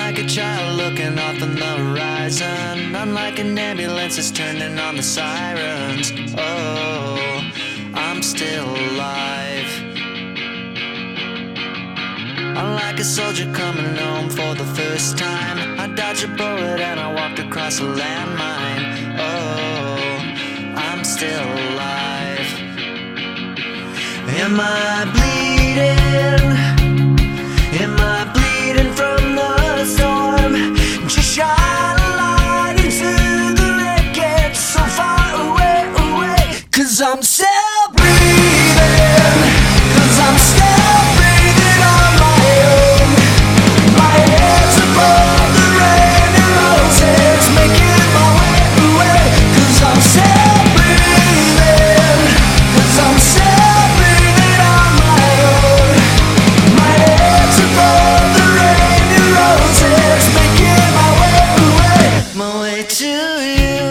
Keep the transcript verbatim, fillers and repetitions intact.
like a child looking off on the horizon. I'm like an ambulance that's turning on the sirens. Oh, I'm still alive. I'm like a soldier coming home for the first time. I dodged a bullet and I walked across a landmine. Oh, I'm still alive. Am I bleeding? Am I bleeding from the storm? Just shine a light into the wreckage so far away, away. Cause I'm still breathing. Cause I'm still breathing on my own. My head's above the rain and roses, making my way away. Cause I'm still breathing. Cause I'm still breathing on my own. My head's above the rain and roses, making my way away. My way to you.